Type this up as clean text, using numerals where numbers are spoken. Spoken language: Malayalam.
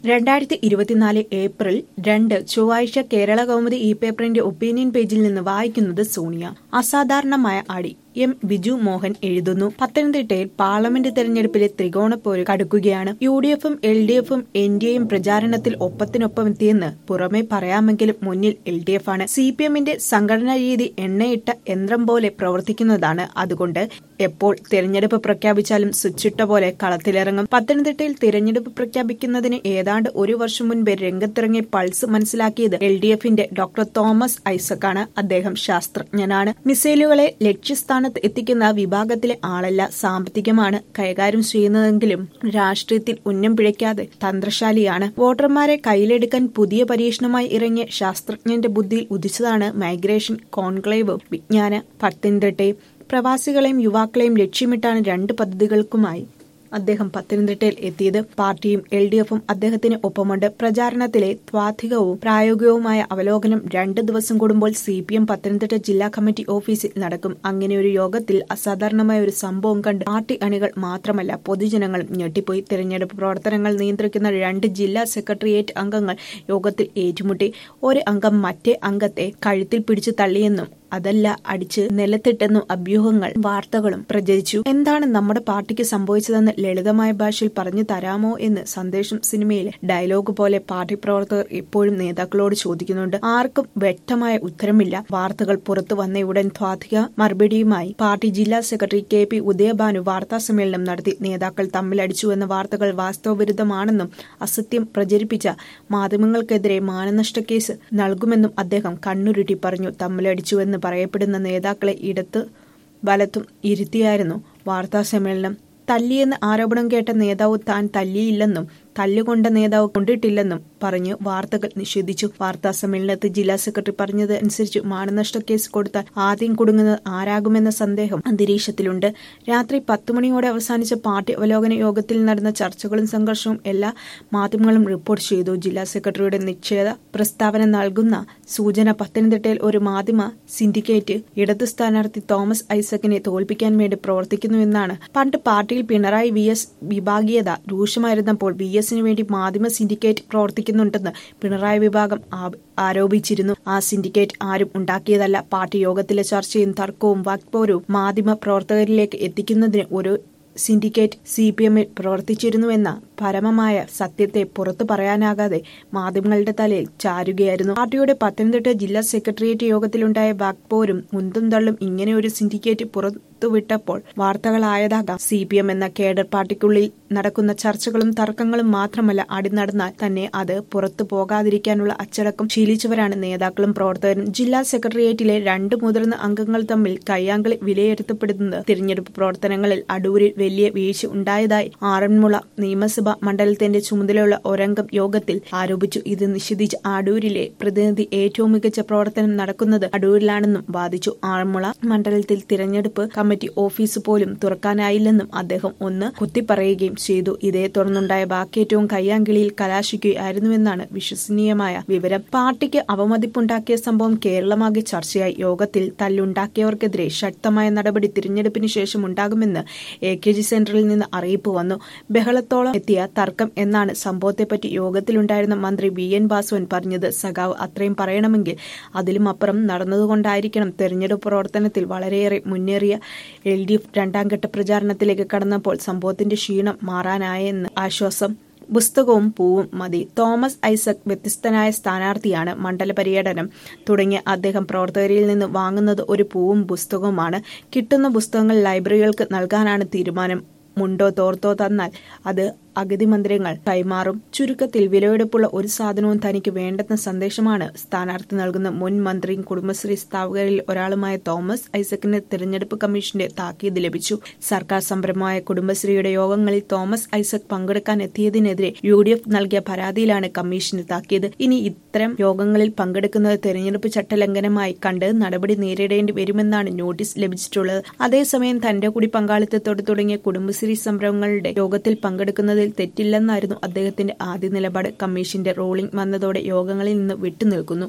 2024 ഏപ്രിൽ 2 ചൊവ്വാഴ്ച കേരള കൗമുദി പേപ്പറിന്റെ ഒപ്പീനിയൻ പേജിൽ നിന്ന് വായിക്കുന്നത് സോണിയ. അസാധാരണമായ അടി എം ബിജു മോഹൻ എഴുതുന്നു. പത്തനംതിട്ടയിൽ പാർലമെന്റ് തെരഞ്ഞെടുപ്പിലെ ത്രികോണപ്പോര് കടുക്കുകയാണ്. UDF-ഉം LDF-ഉം NDAയും പ്രചാരണത്തിൽ ഒപ്പത്തിനൊപ്പമെത്തിയെന്ന് പുറമെ പറയാമെങ്കിലും മുന്നിൽ LDF ആണ്. CPM-ന്റെ സംഘടനാ രീതി എണ്ണയിട്ട യന്ത്രം പോലെ പ്രവർത്തിക്കുന്നതാണ്. അതുകൊണ്ട് എപ്പോൾ തെരഞ്ഞെടുപ്പ് പ്രഖ്യാപിച്ചാലും സ്വിച്ചിട്ട പോലെ കളത്തിലിറങ്ങും. പത്തനംതിട്ടയിൽ തിരഞ്ഞെടുപ്പ് പ്രഖ്യാപിക്കുന്നതിന് ഏതാണ്ട് ഒരു വർഷം മുൻപേ രംഗത്തിറങ്ങിയ പൾസ് മനസ്സിലാക്കിയത് LDF-ന്റെ ഡോക്ടർ തോമസ് ഐസക്കാണ്. അദ്ദേഹം ശാസ്ത്രജ്ഞനാണ്. മിസൈലുകളെ ലക്ഷ്യസ്ഥാനത്ത് എത്തിക്കുന്ന വിഭാഗത്തിലെ ആളല്ല. സാമ്പത്തികമാണ് കൈകാര്യം ചെയ്യുന്നതെങ്കിലും രാഷ്ട്രീയത്തിൽ ഉന്നം പിഴയ്ക്കാതെ തന്ത്രശാലിയാണ്. വോട്ടർമാരെ കയ്യിലെടുക്കാൻ പുതിയ പരീക്ഷണമായി ഇറങ്ങിയ ശാസ്ത്രജ്ഞന്റെ ബുദ്ധിയിൽ ഉദിച്ചതാണ് മൈഗ്രേഷൻ കോൺക്ലേവ് വിജ്ഞാന. പത്തനംതിട്ടയും പ്രവാസികളെയും യുവാക്കളെയും ലക്ഷ്യമിട്ടാണ് 2 പദ്ധതികൾക്കുമായി അദ്ദേഹം പത്തനംതിട്ടയിൽ എത്തിയത്. പാർട്ടിയും LDF-ഉം അദ്ദേഹത്തിന് ഒപ്പമുണ്ട്. പ്രചാരണത്തിലെ ത്വാധികവും പ്രായോഗികവുമായ അവലോകനം 2 ദിവസം കൂടുമ്പോൾ CPM പത്തനംതിട്ട ജില്ലാ കമ്മിറ്റി ഓഫീസിൽ നടക്കും. അങ്ങനെയൊരു യോഗത്തിൽ അസാധാരണമായ ഒരു സംഭവം കണ്ട് പാർട്ടി അണികൾ മാത്രമല്ല പൊതുജനങ്ങളും ഞെട്ടിപ്പോയി. തെരഞ്ഞെടുപ്പ് പ്രവർത്തനങ്ങൾ നിയന്ത്രിക്കുന്ന 2 ജില്ലാ സെക്രട്ടേറിയറ്റ് അംഗങ്ങൾ യോഗത്തിൽ ഏറ്റുമുട്ടി. ഒരു അംഗം മറ്റേ അംഗത്തെ കഴുത്തിൽ പിടിച്ചു തള്ളിയെന്നും അതല്ല അടിച്ച് നിലത്തിട്ടെന്നും അഭ്യൂഹങ്ങൾ വാർത്തകളും പ്രചരിച്ചു. എന്താണ് നമ്മുടെ പാർട്ടിക്ക് സംഭവിച്ചതെന്ന് ലളിതമായ ഭാഷയിൽ പറഞ്ഞു തരാമോ എന്ന് സന്ദേശം സിനിമയിലെ ഡയലോഗ് പോലെ പാർട്ടി പ്രവർത്തകർ ഇപ്പോഴും നേതാക്കളോട് ചോദിക്കുന്നുണ്ട്. ആർക്കും വ്യക്തമായ ഉത്തരമില്ല. വാർത്തകൾ പുറത്തു വന്നയുടൻ ത്വാധിക മറുപടിയുമായി പാർട്ടി ജില്ലാ സെക്രട്ടറി KP ഉദയഭാനു വാർത്താസമ്മേളനം നടത്തി. നേതാക്കൾ തമ്മിലടിച്ചുവെന്ന വാർത്തകൾ വാസ്തവവിരുദ്ധമാണെന്നും അസത്യം പ്രചരിപ്പിച്ച മാധ്യമങ്ങൾക്കെതിരെ മാനനഷ്ട കേസ് നൽകുമെന്നും അദ്ദേഹം കണ്ണുരുട്ടി പറഞ്ഞു. തമ്മിലടിച്ചുവെന്ന് പറയപ്പെടുന്ന നേതാക്കളെ ഇടത്ത് വലത്തും ഇരുത്തിയായിരുന്നു വാർത്താസമ്മേളനം. തല്ലിയെന്ന് ആരോപണം കേട്ട നേതാവ് താൻ തല്ലിയില്ലെന്നും തല്ലുകൊണ്ട നേതാവ് കൊണ്ടിട്ടില്ലെന്നും പറഞ്ഞ് വാർത്തകൾ നിഷേധിച്ചു. വാർത്താ സമ്മേളനത്തിൽ ജില്ലാ സെക്രട്ടറി പറഞ്ഞത് അനുസരിച്ച് മാനനഷ്ട കേസ് കൊടുത്താൽ ആദ്യം കുടുങ്ങുന്നത് ആരാകുമെന്ന സന്ദേഹം അന്തരീക്ഷത്തിലുണ്ട്. രാത്രി 10 മണിയോടെ അവസാനിച്ച പാർട്ടി അവലോകന യോഗത്തിൽ നടന്ന ചർച്ചകളും സംഘർഷവും എല്ലാ മാധ്യമങ്ങളും റിപ്പോർട്ട് ചെയ്തു. ജില്ലാ സെക്രട്ടറിയുടെ നിശ്ചിത പ്രസ്താവന നൽകുന്ന സൂചന പത്തനംതിട്ടയിൽ ഒരു മാധ്യമ സിൻഡിക്കേറ്റ് ഇടതു സ്ഥാനാർത്ഥി തോമസ് ഐസക്കിനെ തോൽപ്പിക്കാൻ വേണ്ടി പ്രവർത്തിക്കുന്നുവെന്നാണ്. പണ്ട് പാർട്ടിയിൽ പിണറായി VS വിഭാഗീയത രൂക്ഷമായിരുന്നപ്പോൾ VS-ന് വേണ്ടി മാധ്യമ സിൻഡിക്കേറ്റ് പ്രവർത്തിക്കുന്നുണ്ടെന്ന് പിണറായി വിഭാഗം ആരോപിച്ചിരുന്നു. ആ സിൻഡിക്കേറ്റ് ആരും ഉണ്ടാക്കിയതല്ല. പാർട്ടി യോഗത്തിലെ ചർച്ചയും തർക്കവും വാക്പോരവും മാധ്യമ പ്രവർത്തകരിലേക്ക് എത്തിക്കുന്നതിന് ഒരു സിൻഡിക്കേറ്റ് CPM-ൽ പ്രവർത്തിച്ചിരുന്നുവെന്ന പരമമായ സത്യത്തെ പുറത്തു പറയാനാകാതെ മാധ്യമങ്ങളുടെ തലയിൽ ചാരുകയായിരുന്നു. പാർട്ടിയുടെ പത്തനംതിട്ട ജില്ലാ സെക്രട്ടേറിയറ്റ് യോഗത്തിലുണ്ടായ വാക്പോരും ഉന്തും തള്ളും ഇങ്ങനെ ഒരു സിൻഡിക്കേറ്റ് പുറത്തുവിട്ടപ്പോൾ വാർത്തകളായതാകാം. CPM എന്ന കേഡർ പാർട്ടിക്കുള്ളിൽ നടക്കുന്ന ചർച്ചകളും തർക്കങ്ങളും മാത്രമല്ല, അടി നടന്നാൽ തന്നെ അത് പുറത്തു പോകാതിരിക്കാനുള്ള അച്ചടക്കം ശീലിച്ചവരാണ് നേതാക്കളും പ്രവർത്തകരും. ജില്ലാ സെക്രട്ടേറിയറ്റിലെ 2 മുതിർന്ന അംഗങ്ങൾ തമ്മിൽ കയ്യാങ്കളി വിലയിരുത്തപ്പെടുന്നത് തിരഞ്ഞെടുപ്പ് പ്രവർത്തനങ്ങളിൽ അടൂരിൽ വലിയ വീഴ്ച ഉണ്ടായതായി ആറന്മുള നിയമസഭാ മണ്ഡലത്തിന്റെ ചുമതലയുള്ള ഒരംഗം യോഗത്തിൽ ആരോപിച്ചു. ഇത് നിഷേധിച്ച അടൂരിലെ പ്രതിനിധി ഏറ്റവും മികച്ച പ്രവർത്തനം നടക്കുന്നത് അടൂരിലാണെന്നും വാദിച്ചു. ആറന്മുള മണ്ഡലത്തിൽ തിരഞ്ഞെടുപ്പ് കമ്മിറ്റി ഓഫീസ് പോലും തുറക്കാനായില്ലെന്നും അദ്ദേഹം ഒന്ന് കുത്തിപ്പറയുകയും ചെയ്തു. ഇതേ തുടർന്നുണ്ടായ വാക്കേറ്റവും കയ്യാങ്കളിയിൽ കലാശിക്കുകയായിരുന്നുവെന്നാണ് വിശ്വസനീയമായ വിവരം. പാർട്ടിക്ക് അവമതിപ്പുണ്ടാക്കിയ സംഭവം കേരളമാകെ ചർച്ചയായി. യോഗത്തിൽ തല്ലുണ്ടാക്കിയവർക്കെതിരെ ശക്തമായ നടപടി തിരഞ്ഞെടുപ്പിന് ശേഷം ഉണ്ടാകുമെന്ന് AKG സെന്ററിൽ നിന്ന് അറിയിപ്പ് വന്നു. ബഹളത്തോളം എത്തിയ തർക്കം എന്നാണ് സംഭവത്തെപ്പറ്റി യോഗത്തിലുണ്ടായിരുന്ന മന്ത്രി VN വാസവൻ പറഞ്ഞത്. സഖാവ് അത്രയും പറയണമെങ്കിൽ അതിലും അപ്പുറം നടന്നതുകൊണ്ടായിരിക്കണം. തെരഞ്ഞെടുപ്പ് പ്രവർത്തനത്തിൽ വളരെയേറെ മുന്നേറിയ LDF 2ാം ഘട്ട പ്രചാരണത്തിലേക്ക് കടന്നപ്പോൾ സംഭവത്തിന്റെ ക്ഷീണം മാറാനായെന്ന് ആശ്വാസം. പുസ്തകവും പൂവും മതി. തോമസ് ഐസക് വ്യത്യസ്തനായ സ്ഥാനാർത്ഥിയാണ്. മണ്ഡല പര്യടനം തുടങ്ങിയ അദ്ദേഹം പ്രവർത്തകരിൽ നിന്ന് വാങ്ങുന്നത് ഒരു പൂവും പുസ്തകവുമാണ്. കിട്ടുന്ന പുസ്തകങ്ങൾ ലൈബ്രറികൾക്ക് നൽകാനാണ് തീരുമാനം. മുണ്ടോ തോർത്തോ തന്നാൽ അത് അഗതി മന്ദിരങ്ങൾ കൈമാറും. ചുരുക്കത്തിൽ വിലയെടുപ്പുള്ള ഒരു സാധനവും തനിക്ക് വേണ്ടെന്ന സന്ദേശമാണ് സ്ഥാനാർത്ഥി നൽകുന്ന. മുൻ മന്ത്രിയും കുടുംബശ്രീ സ്ഥാപകരിൽ ഒരാളുമായ തോമസ് ഐസക്കിന് തിരഞ്ഞെടുപ്പ് കമ്മീഷന്റെ താക്കീത് ലഭിച്ചു. സർക്കാർ സംരംഭമായ കുടുംബശ്രീയുടെ യോഗങ്ങളിൽ തോമസ് ഐസക് പങ്കെടുക്കാൻ എത്തിയതിനെതിരെ UDF നൽകിയ പരാതിയിലാണ് കമ്മീഷന്റെ താക്കീത്. ഇനി ഇത്തരം യോഗങ്ങളിൽ പങ്കെടുക്കുന്നത് തെരഞ്ഞെടുപ്പ് ചട്ടലംഘനമായി കണ്ട് നടപടി നേരിടേണ്ടി വരുമെന്നാണ് നോട്ടീസ് ലഭിച്ചിട്ടുള്ളത്. അതേസമയം തന്റെ കൂടി പങ്കാളിത്തത്തോടെ തുടങ്ങിയ കുടുംബശ്രീ സംരംഭങ്ങളുടെ യോഗത്തിൽ പങ്കെടുക്കുന്നത് തെറ്റില്ലെന്നായിരുന്നു അദ്ദേഹത്തിന്റെ ആദ്യ നിലപാട്. കമ്മീഷന്റെ റൂളിംഗ് വന്നതോടെ യോഗങ്ങളിൽ നിന്ന് വിട്ടുനിൽക്കുന്നു.